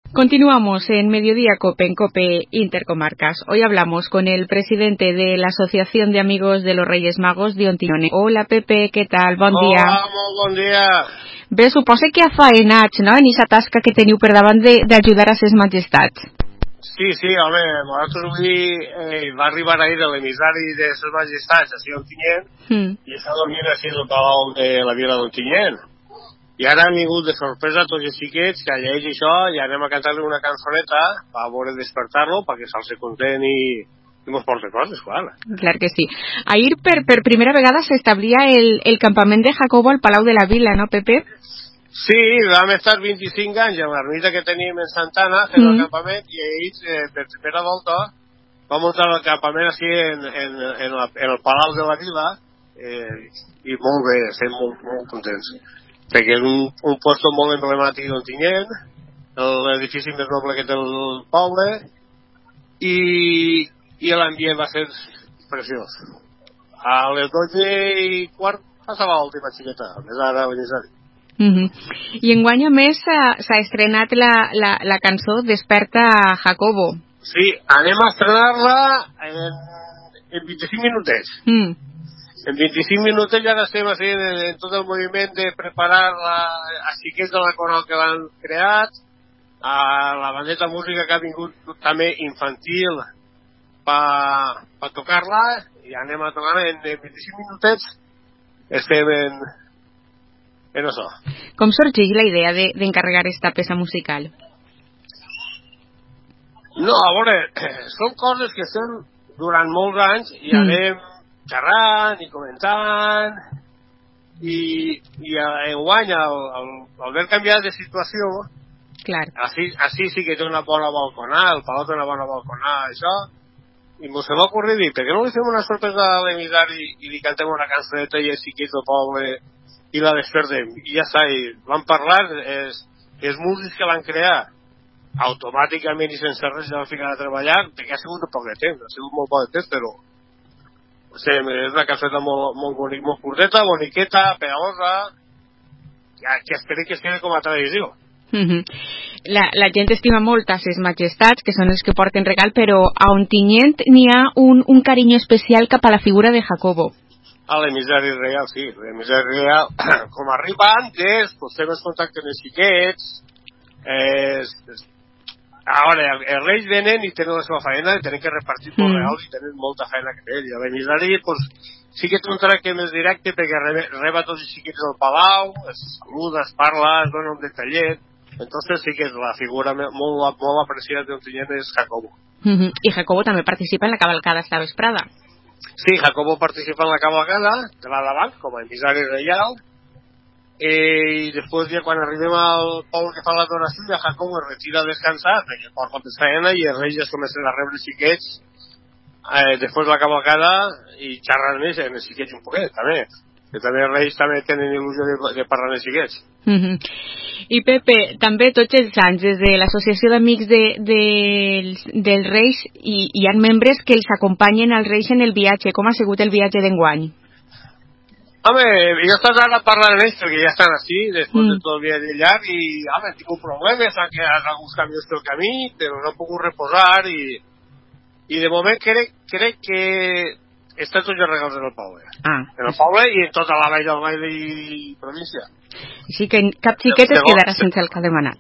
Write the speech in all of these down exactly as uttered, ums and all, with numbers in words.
Continuamos en Mediodía Cope, en Cope Intercomarcas. Hoy hablamos con el presidente de la Asociación de Amigos de los Reyes Magos de Ontinyent. Hola, Pepe, què tal? Bon dia. Hola, molt bon dia. Bé, suposa que afaenats, no?, en aquesta tasca que teniu per davant d'ajudar a ses majestats. Sí, sí, home, nosaltres avui eh, va arribar ahir l'emissari de ses majestats a Ontinyent mm. i està dormint així al palau de la vila d'Ontinyent. I ara han vingut de sorpresa tots els xiquets que llegeix això i anem a cantar-li una cançoneta per veure despertar-lo perquè se'ls content i, i mos porta coses, clar. Clar que sí. Ahir per, per primera vegada s'establia el, el campament de Jacobo al Palau de la Vila, no, Pepe? Sí, vam estar vint-i-cinc anys amb l'ermita que teníem en Santana fent mm. el campament i ells, eh, per primera volta, vam muntar el campament així en, en, en, la, en el Palau de la Vila eh, i molt bé, estem molt, molt contents. Perquè és un, un lloc molt emblemàtic d'Ontinyent, l'edifici més noble que té el poble, i, i l'ambient va ser preciós. A les dotze i quart passava l'última xiqueta, més ara l'emissari. Mm -hmm. I enguany a més s'ha estrenat la, la, la cançó Desperta Jacobo. Sí, anem a estrenar-la en, en vint-i-cinc minutets. Mm. En vint-i-cinc minuts ja estem així en, en tot el moviment de preparar la, a xiquets de la coral que l'han creat, a la bandeta música que ha vingut també infantil per pa tocar-la, i anem a tocar en, en vint-i-cinc minutets, estem en, en això. Com sorgeix la idea d'encarregar de, esta peça musical? No, a veure, són coses que estem durant molts anys i mm. anem xerrant i comentant i, i enguany al, al, al haver canviat de situació clar. Així, així sí que té una bona balconada, el Palau té una bona balconada, això, i m'ho se m'ha ocorrit dir, per què no li fem una sorpresa a l'emissari i li cantem una cançoneta i els xiquets del poble i la despertem, i ja està, i vam parlar, és, els músics que l'han creat automàticament i sense res ja van ficar a treballar, perquè ha sigut un poc de temps, ha sigut molt poc de temps, però sí, és una cançoneta molt, molt bonic, molt curteta, boniqueta, pegajosa, que espero que es quede com a tradició. Mm -hmm. la, la gent estima molt a ses majestats, que són els que porten regal, però a Ontinyent n'hi ha un, un carinyo especial cap a la figura de Jacobo. A l'emissari reial, sí. L'emissari reial, com arriba antes, pues fem els contactes amb els xiquets, eh, ara, els reis venen i tenen la seva feina i tenen que repartir molt mm. reals i tenen molta feina que fer. I a l'emissari, pues, sí que té un tracte més directe perquè rebe, reba tots els xiquets del palau, es saluda, es parla, es dona un detallet. Entonces sí que és la figura molt, molt apreciada d'Ontinyent és Jacobo. Mm-hmm. I Jacobo també participa en la cavalcada esta vesprada. Sí, Jacobo participa en la cavalcada de la davant com a emissari reial. Eh, i després ja quan arribem al poble que fa l'adoració ja Jacobo es retira a descansar perquè porta més feina i els reis ja es comencen a rebre xiquets eh, després de la cavalcada i xerren més en els xiquets un poquet també, que també els reis també tenen il·lusió de, de parlar amb els xiquets. Mm-hmm. I Pepe, també tots els anys des de l'associació d'amics de, de, dels reis hi, hi ha membres que els acompanyen als reis en el viatge. Com ha sigut el viatge d'enguany? Home, jo estàs ara parlant amb ells perquè ja estan així, després mm. de tot el viatge llarg, i, home, he tingut problemes, han quedat alguns canvis pel camí, però no he pogut reposar, i, i de moment crec, crec que estan tots els regals en el poble. Ah. En el poble i en tota la vall del Baile i província. Així que cap xiquet es quedarà sense el que ha demanat.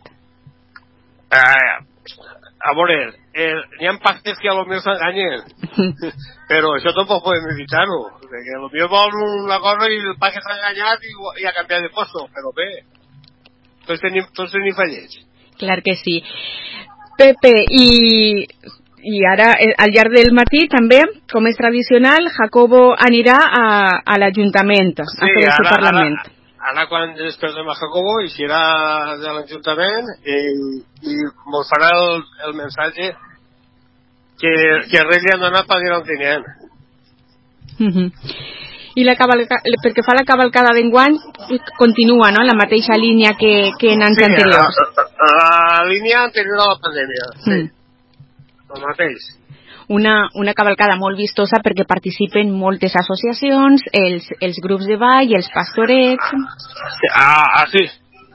Eh, a veure, eh, n'hi ha pactes que a lo millor s'enganyen, però això tampoc podem evitar-ho, perquè a lo millor vol una cosa i el pacte s'ha enganyat i, i ha canviat de posto, però bé, tots tenim, tots tenim fallets. Clar que sí. Pepe, i, i ara al llarg del matí també, com és tradicional, Jacobo anirà a, a l'Ajuntament, sí, a fer el seu Parlament. Ara, ara quan despertem a Jacobo eixirà de l'Ajuntament i, i mos farà el, el mensatge que, que res li han donat per dir a Ontinyent. Mm-hmm. I la cavalca... perquè fa la cavalcada d'enguany continua, no?, la mateixa línia que, que en anys sí, anteriors. La, la línia anterior a la pandèmia, sí. Mm. El mateix. Una, una cavalcada molt vistosa perquè participen moltes associacions, els, els grups de ball, els pastorets... Ah, ah sí.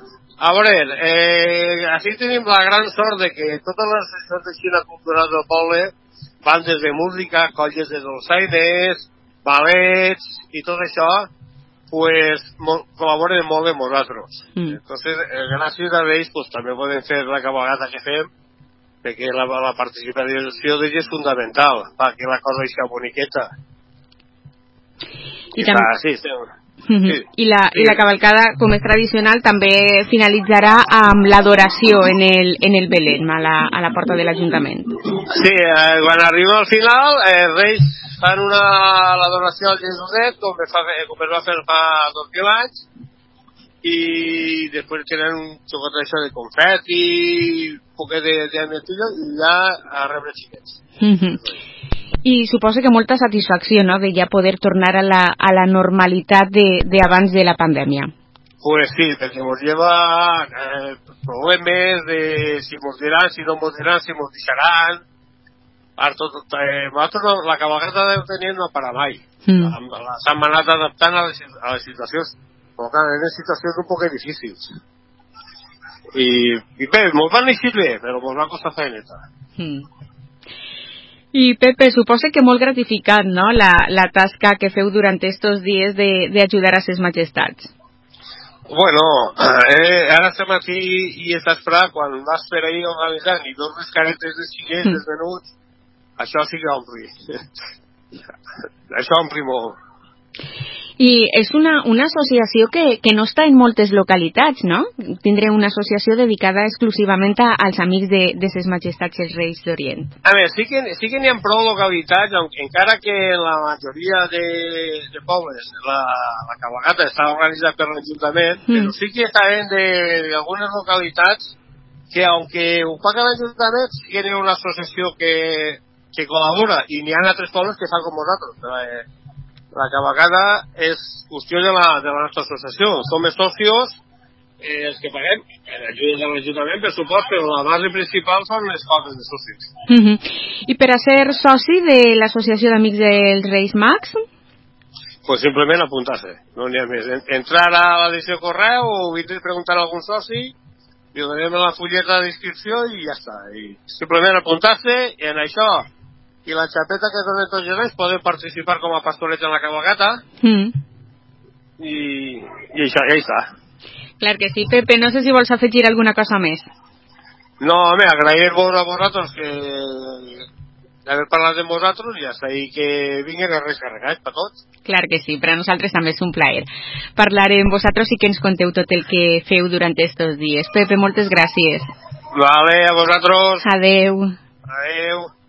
A veure, eh, així tenim la gran sort de que totes les sessions de Xina culturals del poble van des de música, colles de dolçaines, ballets i tot això, pues col·laboren molt amb nosaltres. Mm. Entonces, eh, gràcies a ells, pues també podem fer la cabalgata que fem, perquè la, la participació d'ells és fundamental, perquè la cosa és boniqueta. I, I també... Sí, sí. Mm-hmm. Sí. I, la, sí. I la cavalcada, com és tradicional, també finalitzarà amb l'adoració en el, en el Belén, a la, a la porta de l'Ajuntament. Sí, eh, quan arriba al final, eh, els Reis fan una l'adoració al Jesuset, com es, fa, com es va fer fa dos mil anys, i després tenen un xocat d'això de confeti, un poquet de, de ametillo, i ja a rebre xiquets. Mm-hmm. I suposo que molta satisfacció, no?, de ja poder tornar a la, a la normalitat de, de abans de la pandèmia. Pues sí, perquè ens lleva eh, problemes de si ens diran, si no ens diran, si ens deixaran. Tot, eh, nosaltres la cabalgata de tenir no para mai. Mm. S'han anat adaptant a les, a les situacions, però clar, eren situacions un poc difícils. I, i bé, molt van eixir bé, però molt va costar feineta. Mm. I Pepe, suposa que molt gratificant, no?, la, la tasca que feu durant estos dies de, de ajudar a ses majestats. Bueno, eh, ara estem aquí i estàs fra, quan vas per ahir organitzant i dos caretes de xiquets, mm. desvenuts, això sí que ompli. Això ompli molt. I és una, una associació que, que no està en moltes localitats, no? Tindré una associació dedicada exclusivament als amics de, de ses majestats els Reis d'Orient. A veure, sí que, sí que n'hi ha prou localitats, encara que la majoria de, de pobles la, la cabalgata està organitzada per l'Ajuntament, mm. però sí que està en d'algunes localitats que, aunque ho paga l'Ajuntament, sí que n'hi ha una associació que, que col·labora, i n'hi ha altres pobles que fan com nosaltres. Eh, La cabalgada és qüestió de la, de la nostra associació. Som els socios, eh, els que paguem, l'ajuda de l'Ajuntament, per supost, però la base principal són les coses de socis. Mm-hmm. I per a ser soci de l'Associació d'Amics dels Reis Mags? Pues simplement apuntar-se, no n'hi ha més. Entrar a l'edició correu o vindre a preguntar a algun soci, li donem la fulleta d'inscripció i ja està. I simplement apuntar-se i en això... I la xapeta que donen tots els reis poden participar com a pastorets en la cabalgata mm. i, i això, ja està. Clar que sí. Pepe, no sé si vols afegir alguna cosa més. No, home, agrair-vos a vosaltres que haver parlat amb vosaltres i ja està, i que vinguin els reis carregats per tots. Clar que sí, per a nosaltres també és un plaer parlar amb vosaltres i que ens conteu tot el que feu durant estos dies. Pepe, moltes gràcies. Vale, a vosaltres. Adeu. Adeu.